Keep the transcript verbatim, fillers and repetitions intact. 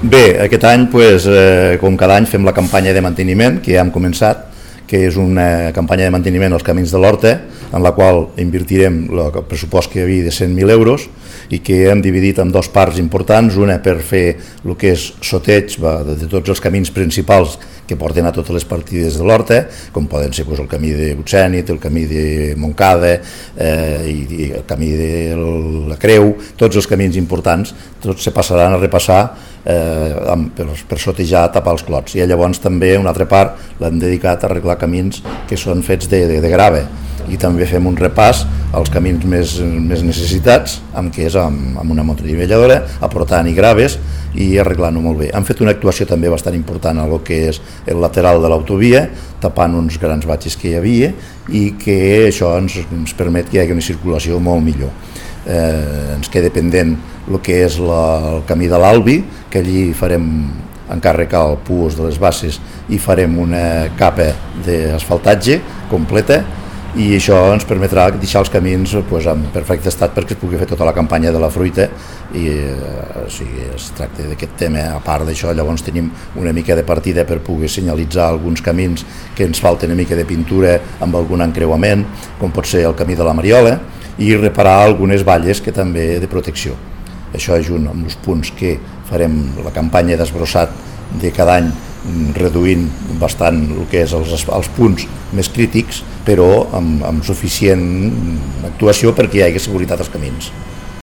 Bé, aquest any, pues, eh, com cada any, fem la campanya de manteniment, que ja hem començat, que és una campanya de manteniment als camins de l'Horta, en la qual invertirem el pressupost que hi havia de cent mil euros i que hem dividit en dos parts importants, una per fer el que és soteig de tots els camins principals que porten a totes les partides de l'Horta, com poden ser pues, el camí de Butsènit, el camí de Montcada eh, i, i el camí de la Creu, tots els camins importants, tots se passaran a repassar eh, per, per sotejar, tapar els clots. I llavors també una altra part l'hem dedicat a arreglar camins que són fets de, de, de grava, i també fem un repàs als camins més, més necessitats, amb què és amb, amb una motonnivelladora, aportant i graves i arreglant-ho molt bé. Han fet una actuació també bastant important a lo que és el lateral de l'autovia, tapant uns grans batxes que hi havia i que això ens, ens permet que hi hagi una circulació molt millor. Eh, ens queda pendent el que és la, el camí de l'Albi, que allí farem encarregar el puos de les bases i farem una capa d'asfaltatge completa, i això ens permetrà deixar els camins pues, en perfecte estat perquè es pugui fer tota la campanya de la fruita i eh, o sigui, es tracta d'aquest tema. A part d'això, llavors tenim una mica de partida per poder senyalitzar alguns camins que ens falten una mica de pintura amb algun encreuament, com pot ser el camí de la Mariola, i reparar algunes valles que també de protecció. Això junt amb els punts que farem la campanya d'esbrossat de cada any, reduint bastant el que és els, els punts més crítics, però amb, amb suficient actuació perquè hi hagi seguretat als camins.